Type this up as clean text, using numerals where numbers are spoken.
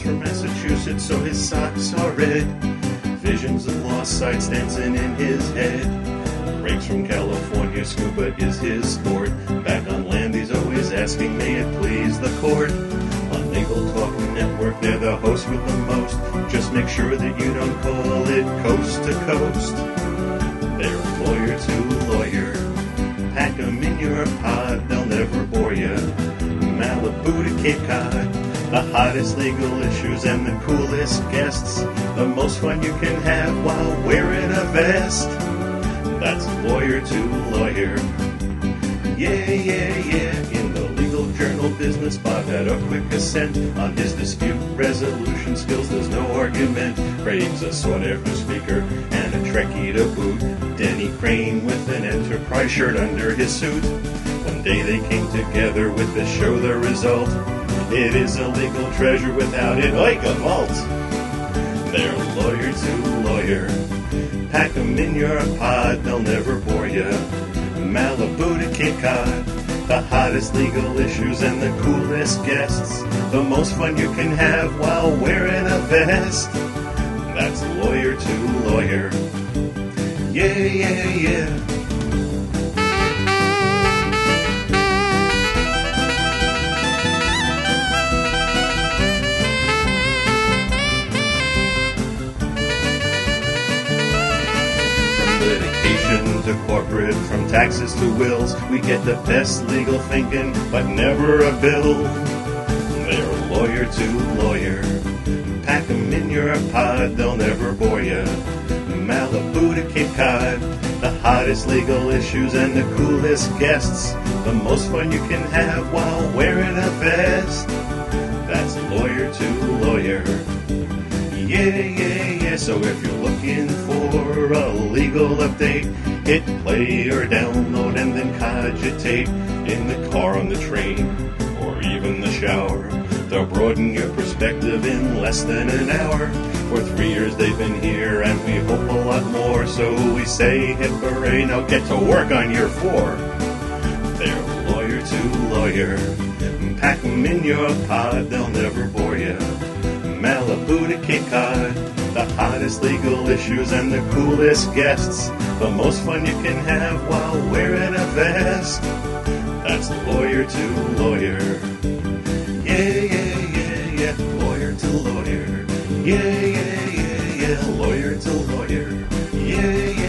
from Massachusetts, so his socks are red. Visions of lost sights dancing in his head. Breaks from California, scuba is his sport. Back on land, he's always asking, may it please the court. On Legal Talk Network, they're the host with the most. Just make sure that you don't call it coast to coast. They're lawyer to lawyer. Pack 'em in your pod, they'll never bore you. Malibu to Cape Cod, the hottest legal issues and the coolest guests. The most fun you can have while wearing a vest. That's lawyer to lawyer. Yeah, yeah, yeah. In the legal journal business, Bob had a quick ascent. On his dispute resolution skills, there's no argument. Craig's a sought-after speaker and a Trekkie to boot. Denny Crane with an Enterprise shirt under his suit. One day they came together with the show The Result. It is a legal treasure without it, like a vault. They're lawyer to lawyer. Pack 'em in your pod, they'll never bore you. Malibu to Cape Cod, the hottest legal issues and the coolest guests. The most fun you can have while wearing a vest. That's lawyer to lawyer. Yeah, yeah, yeah. To corporate, from taxes to wills, we get the best legal thinking, but never a bill. They're lawyer to lawyer. Pack 'em in your pod, they'll never bore you. Malibu to Cape Cod, the hottest legal issues and the coolest guests. The most fun you can have while wearing a vest. That's lawyer to lawyer. Yeah, yeah, yeah. So if you're looking for a legal update, hit play or download and then cogitate. In the car, on the train, or even the shower. They'll broaden your perspective in less than an hour. For 3 years they've been here and we hope a lot more. So we say hip hooray, now get to work on year 4. They're lawyer to lawyer. Pack 'em in your pod, they'll never bore you. Malibu to Cape Cod, the hottest legal issues and the coolest guests. The most fun you can have while wearing a vest. That's lawyer to lawyer. Yeah, yeah, yeah, yeah. Lawyer to lawyer. Yeah, yeah, yeah, yeah. Lawyer to lawyer. Yeah, yeah.